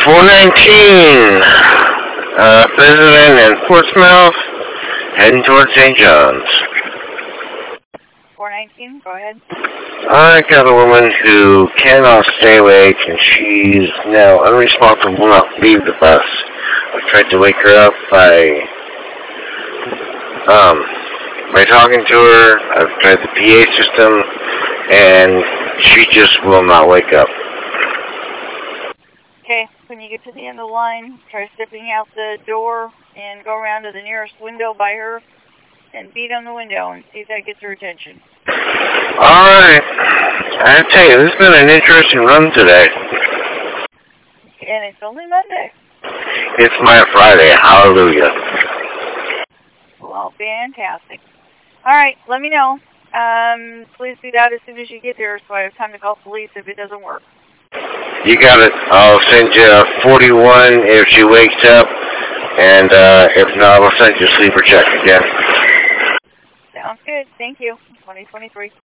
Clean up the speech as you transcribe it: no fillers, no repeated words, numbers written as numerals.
419, President and Portsmouth, heading towards St. John's. 419, go ahead. I got a woman who cannot stay awake, and she's now unresponsive, will not leave the bus. I tried to wake her up by talking to her. I've tried the PA system, and she just will not wake up. Okay, when you get to the end of the line, try stepping out the door and go around to the nearest window by her and beat on the window and see if that gets her attention. Alright. I tell you, this has been an interesting run today. And it's only Monday. It's my Friday. Hallelujah. Well, fantastic. Alright, let me know. Please do that as soon as you get there so I have time to call police if it doesn't work. You got it. I'll send you a 41 if she wakes up, and if not, I'll send you a sleeper check again. Sounds good. Thank you. 2023.